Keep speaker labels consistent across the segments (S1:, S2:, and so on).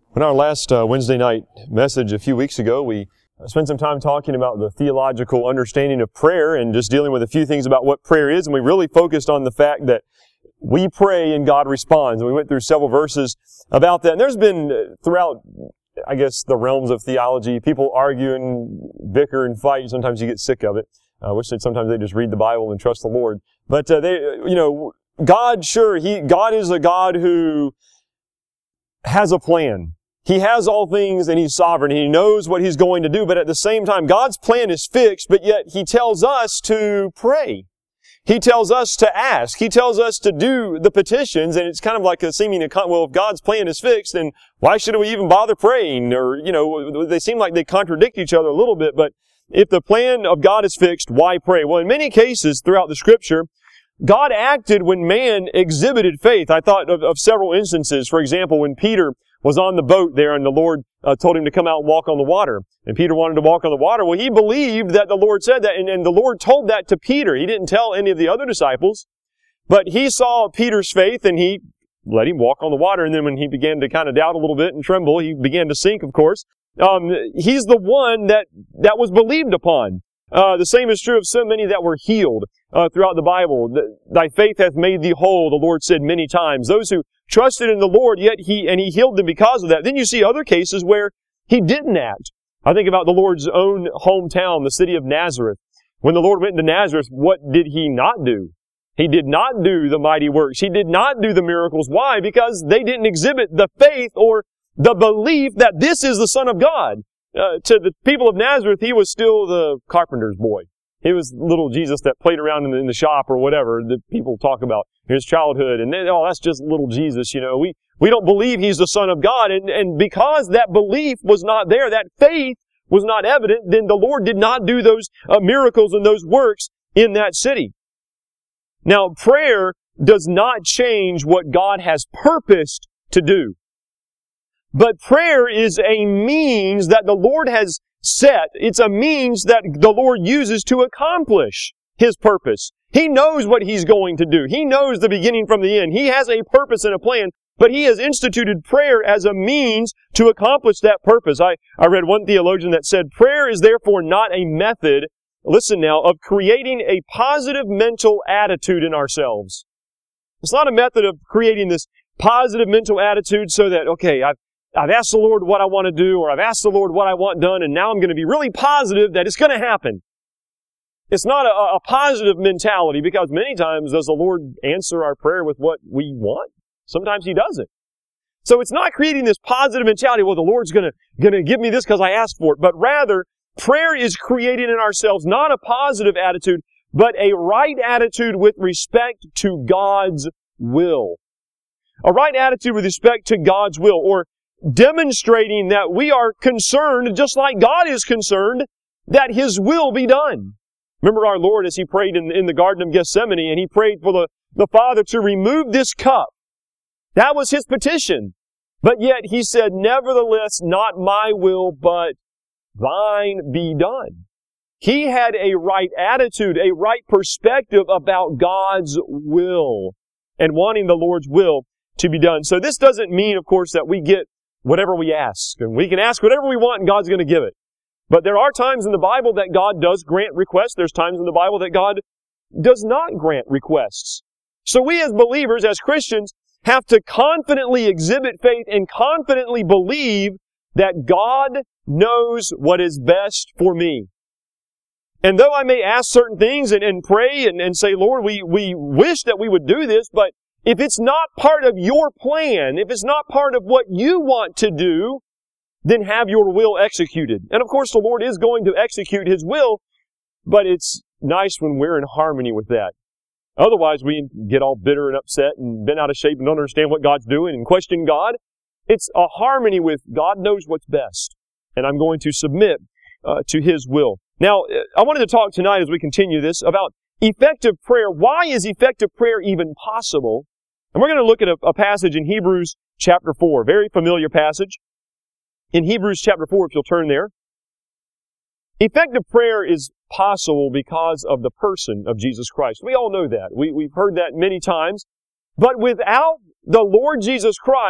S1: In our last Wednesday night message a few weeks ago, we spent some time talking about the theological understanding of prayer and just dealing with a few things about what prayer is, and we really focused on the fact that we pray and God responds. And we went through several verses about that. And there's been, throughout, I guess, the realms of theology, people argue and bicker and fight. Sometimes you get sick of it. I wish that sometimes they just read the Bible and trust the Lord. But God is a God who has a plan. He has all things and He's sovereign. He knows what He's going to do, but at the same time, God's plan is fixed, but yet He tells us to pray. He tells us to ask. He tells us to do the petitions, and it's kind of like a seeming, well, if God's plan is fixed, then why should we even bother praying? Or, they seem like they contradict each other a little bit, but if the plan of God is fixed, why pray? Well, in many cases throughout the Scripture, God acted when man exhibited faith. I thought of several instances. For example, when Peter was on the boat there and the Lord told him to come out and walk on the water. And Peter wanted to walk on the water. Well, he believed that the Lord said that, and the Lord told that to Peter. He didn't tell any of the other disciples, but he saw Peter's faith and he let him walk on the water. And then when he began to kind of doubt a little bit and tremble, he began to sink, of course. He's the one that was believed upon. The same is true of so many that were healed throughout the Bible. Thy faith hath made thee whole, the Lord said many times. Those who trusted in the Lord, yet He healed them because of that. Then you see other cases where He didn't act. I think about the Lord's own hometown, the city of Nazareth. When the Lord went into Nazareth, what did He not do? He did not do the mighty works. He did not do the miracles. Why? Because they didn't exhibit the faith or the belief that this is the Son of God. To the people of Nazareth, He was still the carpenter's boy. He was little Jesus that played around in the shop or whatever that people talk about his childhood. And that's just little Jesus, We don't believe He's the Son of God. And because that belief was not there, that faith was not evident, then the Lord did not do those miracles and those works in that city. Now, prayer does not change what God has purposed to do. But prayer is a means that the Lord has set. It's a means that the Lord uses to accomplish His purpose. He knows what He's going to do. He knows the beginning from the end. He has a purpose and a plan, but He has instituted prayer as a means to accomplish that purpose. I read one theologian that said, prayer is therefore not a method, listen now, of creating a positive mental attitude in ourselves. It's not a method of creating this positive mental attitude so that, okay, I've asked the Lord what I want to do, or I've asked the Lord what I want done, and now I'm going to be really positive that it's going to happen. It's not a positive mentality, because many times does the Lord answer our prayer with what we want? Sometimes He doesn't. So it's not creating this positive mentality, well, the Lord's going to give me this because I asked for it, but rather, prayer is creating in ourselves not a positive attitude, but a right attitude with respect to God's will. A right attitude with respect to God's will, or demonstrating that we are concerned, just like God is concerned, that His will be done. Remember our Lord as He prayed in the Garden of Gethsemane, and He prayed for the Father to remove this cup. That was His petition. But yet He said, nevertheless, not my will, but thine be done. He had a right attitude, a right perspective about God's will, and wanting the Lord's will to be done. So this doesn't mean, of course, that we get whatever we ask. And we can ask whatever we want and God's going to give it. But there are times in the Bible that God does grant requests. There's times in the Bible that God does not grant requests. So we as believers, as Christians, have to confidently exhibit faith and confidently believe that God knows what is best for me. And though I may ask certain things and pray and say, Lord, we wish that we would do this, but if it's not part of your plan, if it's not part of what you want to do, then have your will executed. And of course, the Lord is going to execute His will, but it's nice when we're in harmony with that. Otherwise, we get all bitter and upset and bent out of shape and don't understand what God's doing and question God. It's a harmony with God knows what's best, and I'm going to submit to His will. Now, I wanted to talk tonight as we continue this about effective prayer. Why is effective prayer even possible? And we're going to look at a passage in Hebrews chapter 4, very familiar passage. In Hebrews chapter 4, if you'll turn there. Effective prayer is possible because of the person of Jesus Christ. We all know that. We've heard that many times. But without the Lord Jesus Christ,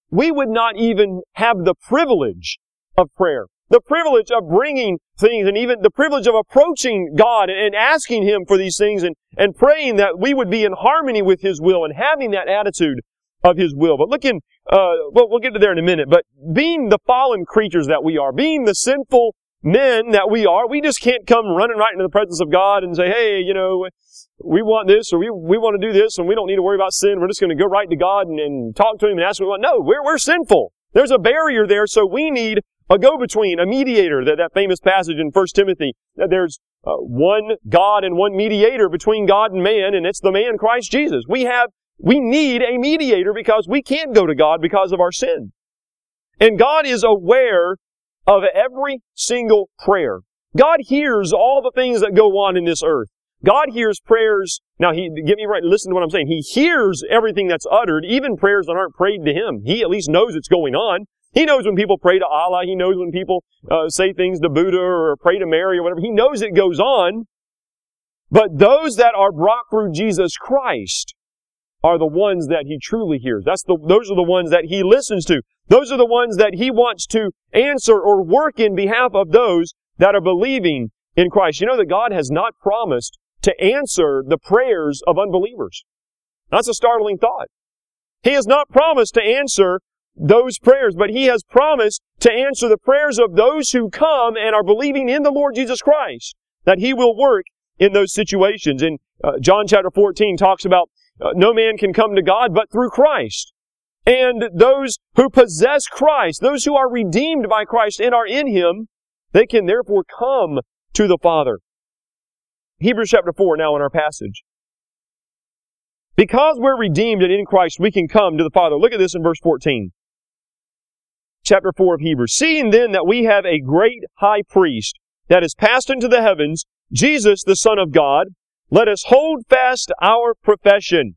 S1: we would not even have the privilege of prayer. The privilege of bringing things, and even the privilege of approaching God and asking Him for these things and praying that we would be in harmony with His will and having that attitude of His will. But we'll get to there in a minute, but being the fallen creatures that we are, being the sinful men that we are, we just can't come running right into the presence of God and say, hey, we want this, or we want to do this, and we don't need to worry about sin. We're just going to go right to God and talk to Him and ask what we want. No, we're sinful. There's a barrier there, so we need a go-between, a mediator. That famous passage in 1 Timothy, that there's one God and one mediator between God and man, and it's the man Christ Jesus. We need a mediator because we can't go to God because of our sin. And God is aware of every single prayer. God hears all the things that go on in this earth. God hears prayers. Now, get me right, listen to what I'm saying. He hears everything that's uttered, even prayers that aren't prayed to Him. He at least knows it's going on. He knows when people pray to Allah. He knows when people say things to Buddha or pray to Mary or whatever. He knows it goes on. But those that are brought through Jesus Christ are the ones that He truly hears. Those are the ones that He listens to. Those are the ones that He wants to answer or work in behalf of those that are believing in Christ. You know that God has not promised to answer the prayers of unbelievers. That's a startling thought. He has not promised to answer those prayers, but He has promised to answer the prayers of those who come and are believing in the Lord Jesus Christ, that He will work in those situations. In John chapter 14 talks about no man can come to God but through Christ. And those who possess Christ, those who are redeemed by Christ and are in Him, they can therefore come to the Father. Hebrews chapter 4 now in our passage. Because we're redeemed and in Christ, we can come to the Father. Look at this in verse 14. Chapter 4 of Hebrews. Seeing then that we have a great high priest that is passed into the heavens, Jesus the Son of God, let us hold fast our profession.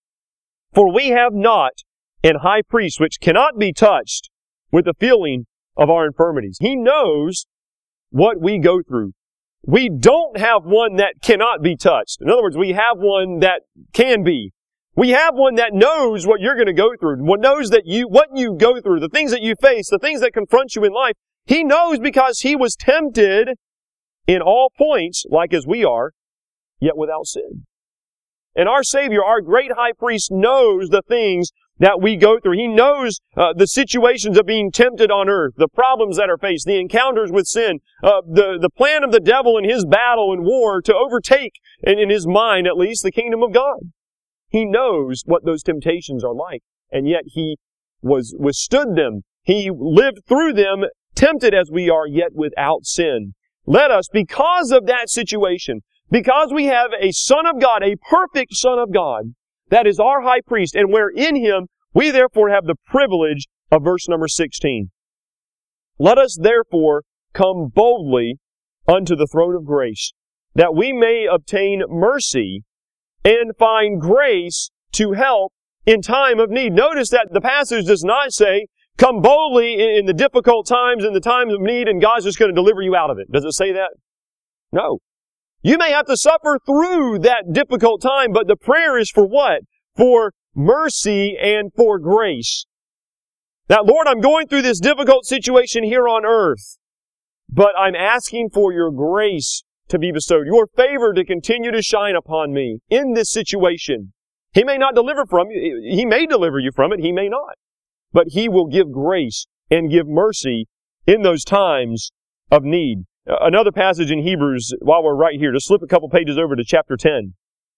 S1: For we have not an high priest which cannot be touched with the feeling of our infirmities. He knows what we go through. We don't have one that cannot be touched. In other words, we have one that can be. We have one that knows what you're going to go through, what knows that what you go through, the things that you face, the things that confront you in life. He knows because He was tempted in all points, like as we are, yet without sin. And our Savior, our great high priest, knows the things that we go through. He knows the situations of being tempted on earth, the problems that are faced, the encounters with sin, the plan of the devil in his battle and war to overtake, in his mind at least, the kingdom of God. He knows what those temptations are like, and yet He withstood them. He lived through them, tempted as we are, yet without sin. Let us, because of that situation, because we have a Son of God, a perfect Son of God, that is our high priest, and we're in Him, we therefore have the privilege of verse number 16. Let us therefore come boldly unto the throne of grace, that we may obtain mercy and find grace to help in time of need. Notice that the passage does not say, come boldly in the difficult times, in the times of need, and God's just going to deliver you out of it. Does it say that? No. You may have to suffer through that difficult time, but the prayer is for what? For mercy and for grace. Now, Lord, I'm going through this difficult situation here on earth, but I'm asking for your grace to be bestowed, your favor to continue to shine upon me in this situation. He may not deliver from you. He may deliver you from it. He may not. But He will give grace and give mercy in those times of need. Another passage in Hebrews, while we're right here, just slip a couple pages over to chapter 10.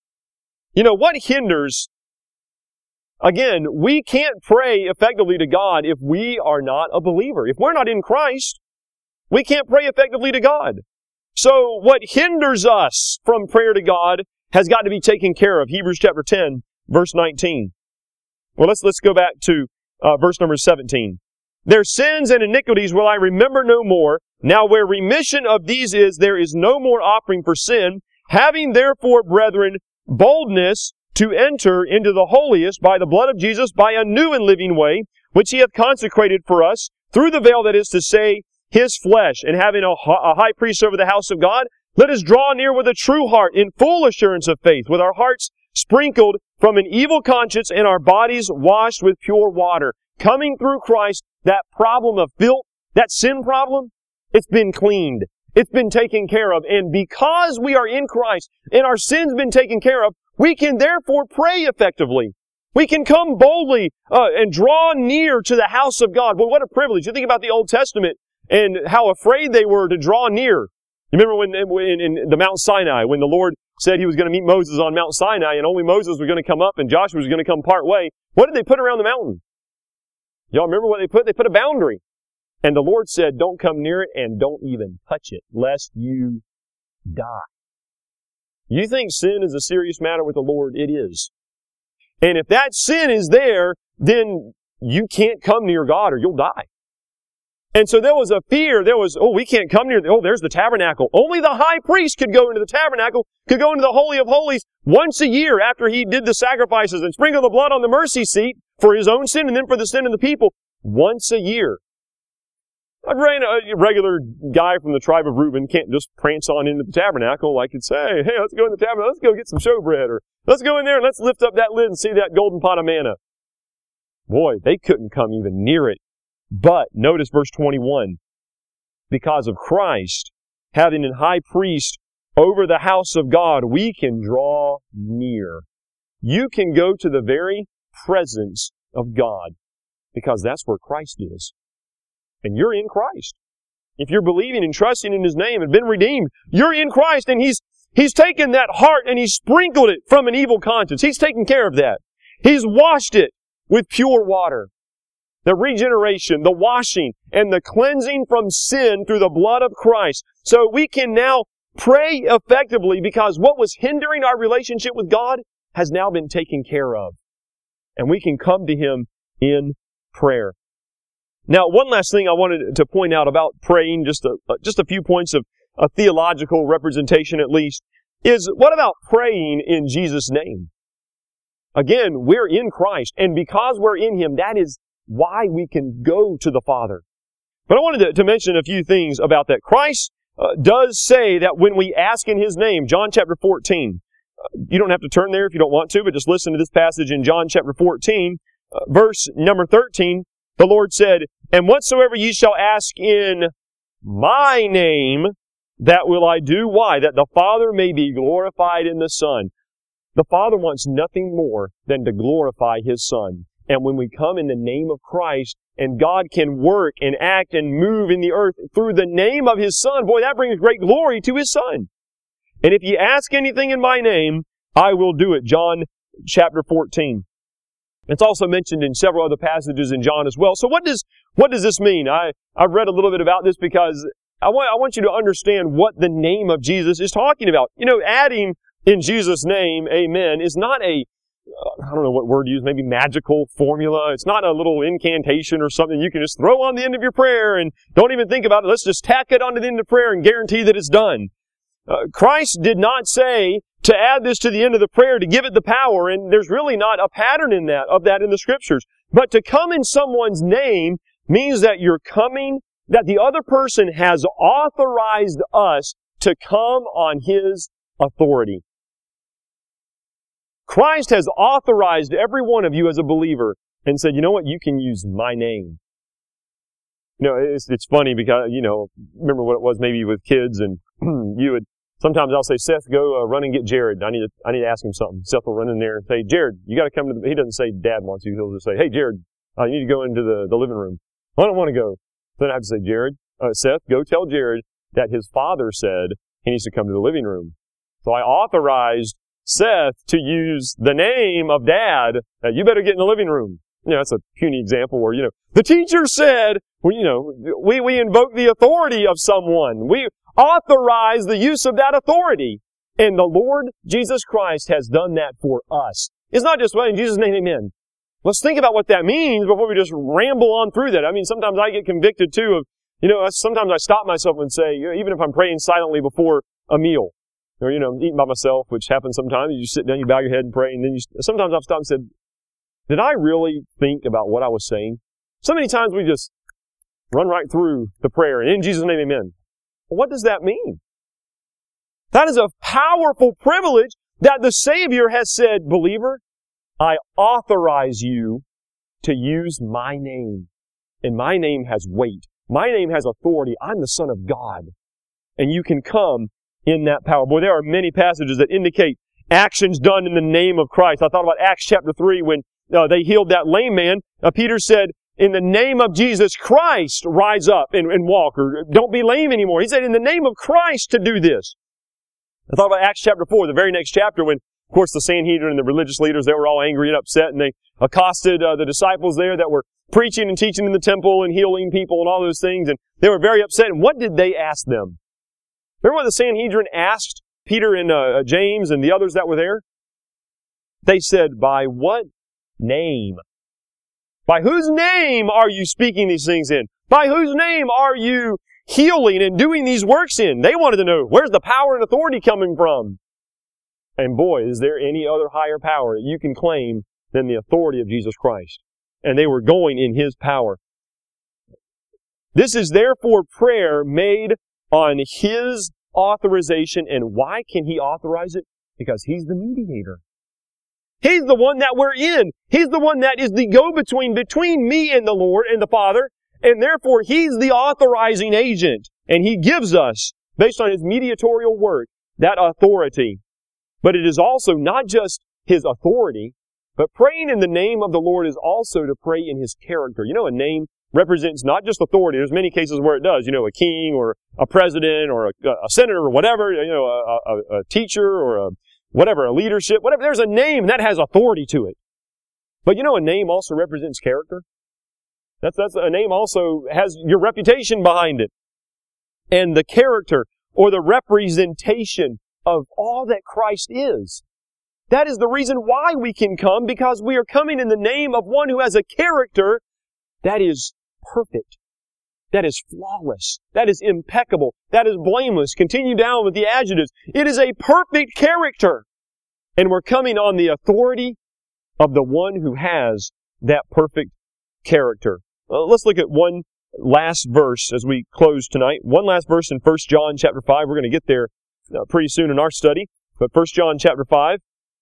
S1: You know, what hinders, again, we can't pray effectively to God if we are not a believer. If we're not in Christ, we can't pray effectively to God. So what hinders us from prayer to God has got to be taken care of. Hebrews chapter 10, verse 19. Well, let's go back to verse number 17. Their sins and iniquities will I remember no more. Now where remission of these is, there is no more offering for sin. Having therefore, brethren, boldness to enter into the holiest by the blood of Jesus, by a new and living way, which He hath consecrated for us, through the veil, that is to say, His flesh, and having a high priest over the house of God, let us draw near with a true heart, in full assurance of faith, with our hearts sprinkled from an evil conscience and our bodies washed with pure water. coming through Christ, that problem of filth, that sin problem, it's been cleaned. It's been taken care of. And because we are in Christ and our sin's been taken care of, we can therefore pray effectively. We can come boldly and draw near to the house of God. Well, what a privilege. You think about the Old Testament and how afraid they were to draw near. You remember when in the Mount Sinai, when the Lord said He was going to meet Moses on Mount Sinai and only Moses was going to come up and Joshua was going to come part way. What did they put around the mountain? Y'all remember what they put? They put a boundary. And the Lord said, don't come near it and don't even touch it, lest you die. You think sin is a serious matter with the Lord? It is. And if that sin is there, then you can't come near God or you'll die. And so there was a fear. We can't come near, there's the tabernacle. Only the high priest could go into the tabernacle, could go into the Holy of Holies once a year after he did the sacrifices and sprinkle the blood on the mercy seat for his own sin and then for the sin of the people once a year. A regular guy from the tribe of Reuben can't just prance on into the tabernacle like and say, hey, let's go in the tabernacle, let's go get some showbread, or let's go in there and let's lift up that lid and see that golden pot of manna. Boy, they couldn't come even near it. But, notice verse 21, because of Christ, having an high priest over the house of God, we can draw near. You can go to the very presence of God, because that's where Christ is. And you're in Christ. If you're believing and trusting in His name and been redeemed, you're in Christ, and He's taken that heart and He's sprinkled it from an evil conscience. He's taken care of that. He's washed it with pure water. The regeneration, the washing, and the cleansing from sin through the blood of Christ. So we can now pray effectively because what was hindering our relationship with God has now been taken care of. And we can come to Him in prayer. Now, one last thing I wanted to point out about praying, just a few points of a theological representation at least, is what about praying in Jesus' name? Again, we're in Christ, and because we're in Him, that is why we can go to the Father. But I wanted to mention a few things about that. Christ does say that when we ask in His name, John chapter 14, you don't have to turn there if you don't want to, but just listen to this passage in John chapter 14, verse number 13. The Lord said, and whatsoever ye shall ask in my name, that will I do. Why? That the Father may be glorified in the Son. The Father wants nothing more than to glorify His Son. And when we come in the name of Christ, and God can work and act and move in the earth through the name of His Son, boy, that brings great glory to His Son. And if ye ask anything in my name, I will do it. John chapter 14. It's also mentioned in several other passages in John as well. So what does this mean? I've read a little bit about this because I want you to understand what the name of Jesus is talking about. You know, adding in Jesus' name, amen, is not I don't know what word to use, maybe magical formula. It's not a little incantation or something you can just throw on the end of your prayer and don't even think about it. Let's just tack it onto the end of prayer and guarantee that it's done. Christ did not say to add this to the end of the prayer to give it the power, and there's really not a pattern of that in the Scriptures. But to come in someone's name means that you're coming, that the other person has authorized us to come on His authority. Christ has authorized every one of you as a believer and said, you know what, you can use my name. You know, it's funny because, remember what it was maybe with kids and sometimes I'll say, Seth, go run and get Jared. I need to ask him something. Seth will run in there and say, Jared, you got to come he doesn't say Dad wants you. He'll just say, hey, Jared, you need to go into the living room. I don't want to go. Then I have to say, Jared, Seth, go tell Jared that his father said he needs to come to the living room. So I authorized Seth to use the name of Dad. You better get in the living room. That's a puny example where, the teacher said, we invoke the authority of someone. We authorize the use of that authority. And the Lord Jesus Christ has done that for us. It's not just, well, in Jesus' name, amen. Let's think about what that means before we just ramble on through that. I mean, sometimes I get convicted too of, sometimes I stop myself and say, even if I'm praying silently before a meal, or, eating by myself, which happens sometimes, you sit down, you bow your head and pray, and then sometimes I've stopped and said, did I really think about what I was saying? So many times we just run right through the prayer, and in Jesus' name, amen. Well, what does that mean? That is a powerful privilege that the Savior has said, believer, I authorize you to use my name. And my name has weight. My name has authority. I'm the Son of God. And you can come in that power. Boy, there are many passages that indicate actions done in the name of Christ. I thought about Acts chapter 3 when they healed that lame man. Peter said, in the name of Jesus Christ, rise up and walk, or don't be lame anymore. He said, in the name of Christ to do this. I thought about Acts chapter 4, the very next chapter, when, of course, the Sanhedrin and the religious leaders, they were all angry and upset, and they accosted the disciples there that were preaching and teaching in the temple and healing people and all those things, and they were very upset. And what did they ask them? Remember what the Sanhedrin asked Peter and James and the others that were there? They said, by what name? By whose name are you speaking these things in? By whose name are you healing and doing these works in? They wanted to know, where's the power and authority coming from? And boy, is there any other higher power that you can claim than the authority of Jesus Christ? And they were going in His power. This is therefore prayer made on His authorization. And why can He authorize it? Because He's the mediator. He's the one that we're in. He's the one that is the go-between between me and the Lord and the Father. And therefore, He's the authorizing agent. And He gives us, based on His mediatorial work, that authority. But it is also not just His authority, but praying in the name of the Lord is also to pray in His character. You know, a name represents not just authority. There's many cases where it does. You know, a king or a president or a senator or whatever, you know, a teacher or a leadership, whatever. There's a name that has authority to it. But you know, a name also represents character. That's a name also has your reputation behind it. And the character or the representation of all that Christ is. That is the reason why we can come, because we are coming in the name of one who has a character that is perfect, that is flawless, that is impeccable, that is blameless. Continue down with the adjectives. It is a perfect character. And we're coming on the authority of the one who has that perfect character. Let's look at one last verse as we close tonight. One last verse in 1 John chapter 5. We're going to get there pretty soon in our study. But 1 John chapter 5.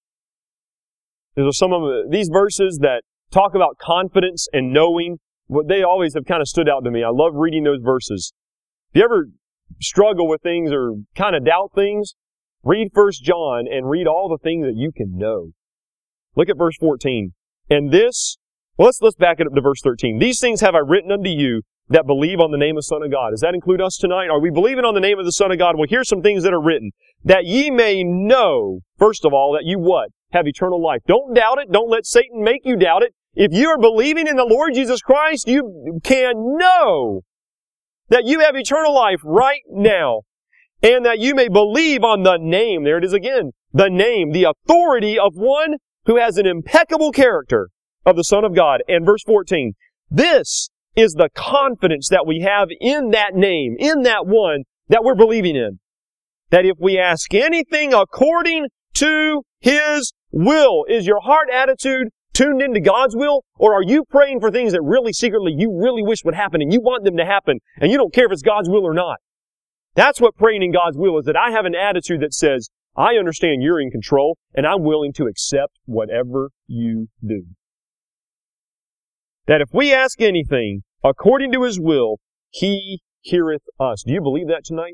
S1: These are some of these verses that talk about confidence and knowing. They always have kind of stood out to me. I love reading those verses. If you ever struggle with things or kind of doubt things, read 1 John and read all the things that you can know. Look at verse 14. And this, well, let's back it up to verse 13. These things have I written unto you that believe on the name of the Son of God. Does that include us tonight? Are we believing on the name of the Son of God? Well, here's some things that are written. That ye may know, first of all, that you what? Have eternal life. Don't doubt it. Don't let Satan make you doubt it. If you are believing in the Lord Jesus Christ, you can know that you have eternal life right now. And that you may believe on the name, there it is again, the name, the authority of one who has an impeccable character of the Son of God. And verse 14, this is the confidence that we have in that name, in that one that we're believing in. That if we ask anything according to His will, is your heart attitude tuned into God's will? Or are you praying for things that really secretly you really wish would happen and you want them to happen and you don't care if it's God's will or not? That's what praying in God's will is, that I have an attitude that says, I understand you're in control and I'm willing to accept whatever you do. That if we ask anything according to His will, He heareth us. Do you believe that tonight?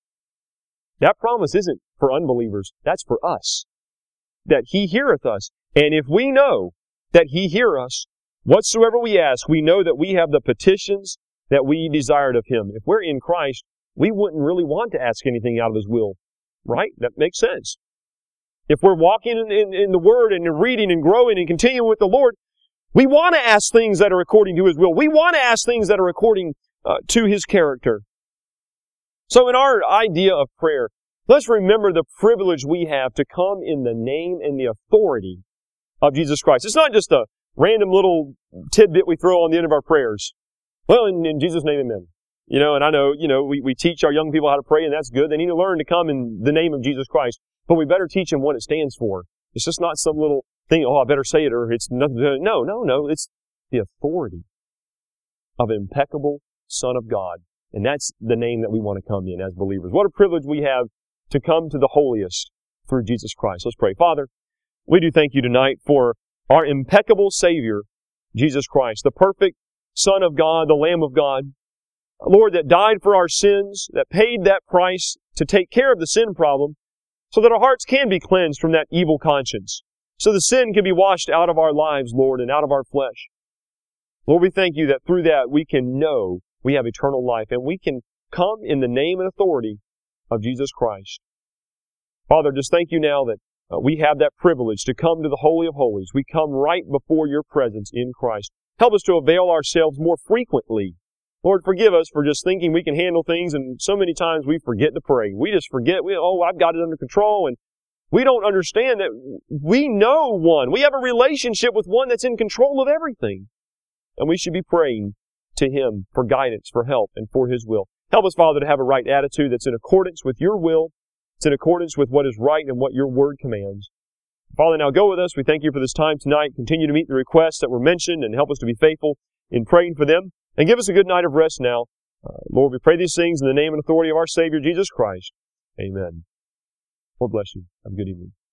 S1: That promise isn't for unbelievers. That's for us. That He heareth us. And if we know that He hear us, whatsoever we ask, we know that we have the petitions that we desired of Him. If we're in Christ, we wouldn't really want to ask anything out of His will. Right? That makes sense. If we're walking in the Word and reading and growing and continuing with the Lord, we want to ask things that are according to His will. We want to ask things that are according to His character. So in our idea of prayer, let's remember the privilege we have to come in the name and the authority of Jesus Christ. It's not just a random little tidbit we throw on the end of our prayers. Well, in Jesus' name, amen. You know, and I know, we teach our young people how to pray, and that's good. They need to learn to come in the name of Jesus Christ. But we better teach them what it stands for. It's just not some little thing, I better say it, or it's nothing. No. It's the authority of an impeccable Son of God. And that's the name that we want to come in as believers. What a privilege we have to come to the holiest through Jesus Christ. Let's pray. Father, we do thank You tonight for our impeccable Savior, Jesus Christ, the perfect Son of God, the Lamb of God. Lord, that died for our sins, that paid that price to take care of the sin problem, so that our hearts can be cleansed from that evil conscience, so the sin can be washed out of our lives, Lord, and out of our flesh. Lord, we thank you that through that we can know we have eternal life, and we can come in the name and authority of Jesus Christ. Father, just thank you now that we have that privilege to come to the Holy of Holies. We come right before your presence in Christ. Help us to avail ourselves more frequently. Lord, forgive us for just thinking we can handle things, and so many times we forget to pray. We just forget, I've got it under control, and we don't understand that we know one. We have a relationship with one that's in control of everything. And we should be praying to Him for guidance, for help, and for His will. Help us, Father, to have a right attitude that's in accordance with your will. It's in accordance with what is right and what your word commands. Father, now go with us. We thank you for this time tonight. Continue to meet the requests that were mentioned and help us to be faithful in praying for them. And give us a good night of rest now. Lord, we pray these things in the name and authority of our Savior, Jesus Christ. Amen. Lord bless you. Have a good evening.